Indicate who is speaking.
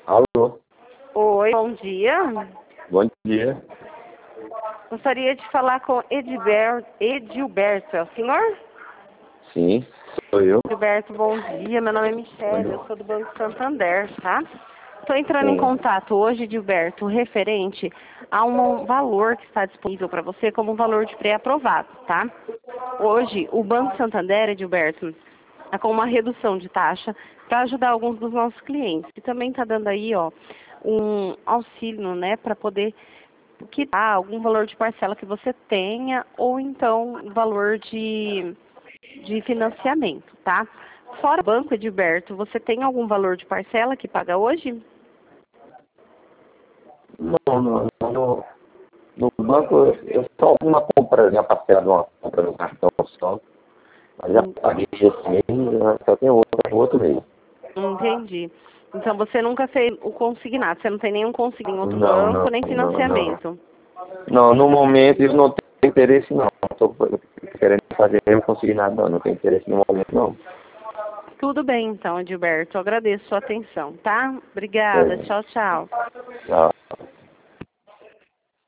Speaker 1: Alô,
Speaker 2: Oi, bom dia.
Speaker 1: bom dia.
Speaker 2: Gostaria de falar com Edilberto, é o senhor?
Speaker 1: Sim, sou eu.
Speaker 2: Edilberto, bom dia. Meu nome é Michele, eu sou do Banco Santander, tá? Estou entrando em
Speaker 1: Sim.
Speaker 2: contato hoje, Edilberto, referente a um valor que está disponível para você como um valor de pré-aprovado, tá? Hoje, o Banco Santander, Edilberto, está com uma redução de taxa para ajudar alguns dos nossos clientes. E também está dando aí, ó, um auxílio, né, para poder quitar algum valor de parcela que você tenha ou então valor de financiamento, tá? Fora o banco, Edilberto, você tem algum valor de parcela que paga hoje?
Speaker 1: Não, no banco eu só uma compra, já parcela de uma compra no cartão só. Mas já paguei esse mês, mas só tem outro mês.
Speaker 2: Entendi. Então você nunca fez o consignado, você não tem nenhum consignado em outro
Speaker 1: Não,
Speaker 2: banco,
Speaker 1: não,
Speaker 2: nem
Speaker 1: não, não.
Speaker 2: financiamento.
Speaker 1: Não, no momento eu não tenho interesse não. Estou querendo fazer nenhum consignado não, não tenho interesse no momento não.
Speaker 2: Tudo bem então, Edilberto, eu agradeço a sua atenção, tá? Obrigada,
Speaker 1: É,
Speaker 2: tchau, tchau.
Speaker 1: tá.